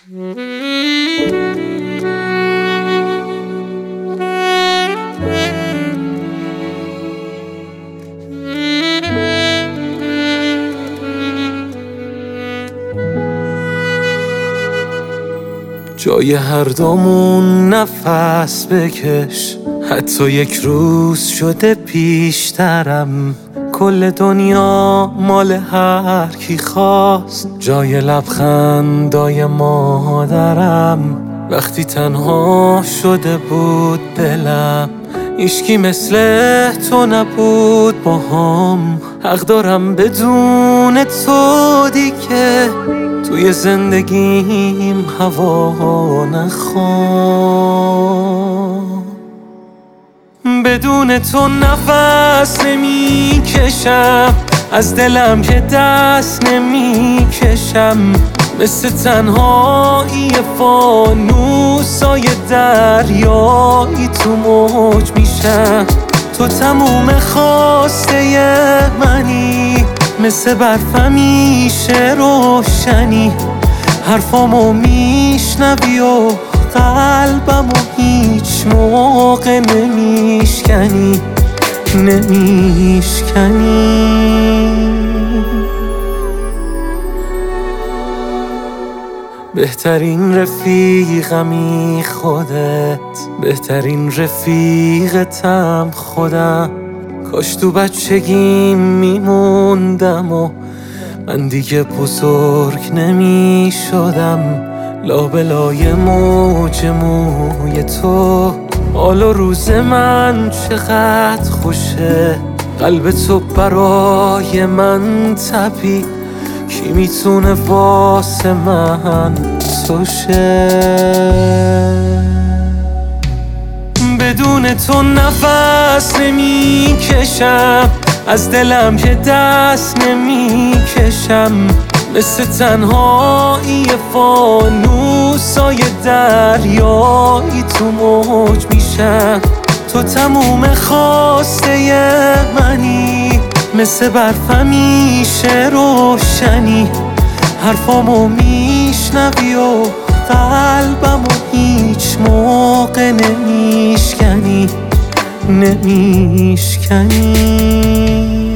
جای هر دومون نفس بکش، حتی یک روز شده پیشترم. کل دنیا مال هر کی خواست، جای لبخندای مادرم. وقتی تنها شده بود دلم، هیچکی مثل تو نبود باهام. حق دارم بدون تو دیگه توی زندگیم هوا نخوام. بدون تو نفس نمیکشم، از دلم که دست نمیکشم. مثل تنهایی فانوسای دریایی تو موج میشم. تو تموم خواسته منی، مثل برف همیشه روشنی. حرفامو میشنوی و قلبمو هیچ موقع نمیشکنی. بهترین رفیقمی خودت، بهترین رفیقتم خودم. کاش تو بچگیم میموندم و من دیگه بزرگ نمیشدم. لابلای موج موی تو، حال و روز من چقدر خوشه. قلب تو برای من تپید، کی میتونه واسه من تو شه؟ بدون تو نفس نمیکشم، از دلم که دست نمیکشم. مثل تنهایی فانوسای دریایی تو موج میشم. تو تموم خواسته منی، مثل برف همیشه روشنی. حرفامو میشنوی و قلبمو هیچ موقع نمیشکنی.